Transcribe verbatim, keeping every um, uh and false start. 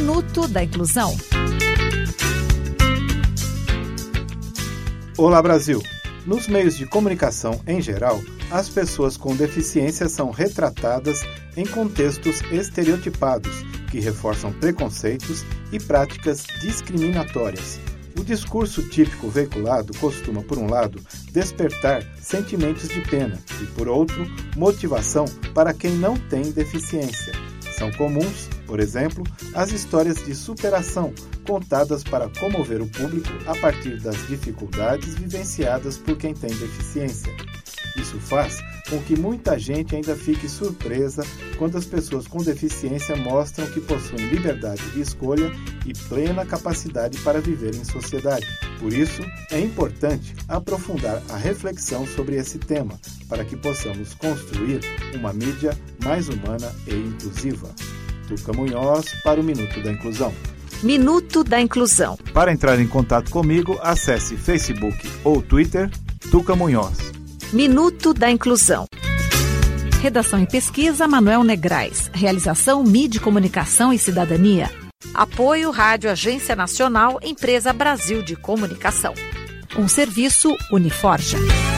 Minuto da Inclusão. Olá, Brasil! Nos meios de comunicação em geral, as pessoas com deficiência são retratadas em contextos estereotipados que reforçam preconceitos e práticas discriminatórias. O discurso típico veiculado costuma, por um lado, despertar sentimentos de pena e, por outro, motivação para quem não tem deficiência. São comuns, por exemplo, as histórias de superação contadas para comover o público a partir das dificuldades vivenciadas por quem tem deficiência. Isso faz com que muita gente ainda fique surpresa quando as pessoas com deficiência mostram que possuem liberdade de escolha e plena capacidade para viver em sociedade. Por isso, é importante aprofundar a reflexão sobre esse tema, para que possamos construir uma mídia mais humana e inclusiva. Tuca Munhoz para o Minuto da Inclusão. Minuto da Inclusão. Para entrar em contato comigo, acesse Facebook ou Twitter, Tuca Munhoz. Minuto da Inclusão. Redação e pesquisa, Manuel Negrais. Realização, Mídia, Comunicação e Cidadania. Apoio, Rádio Agência Nacional, Empresa Brasil de Comunicação. Um serviço Uniforja.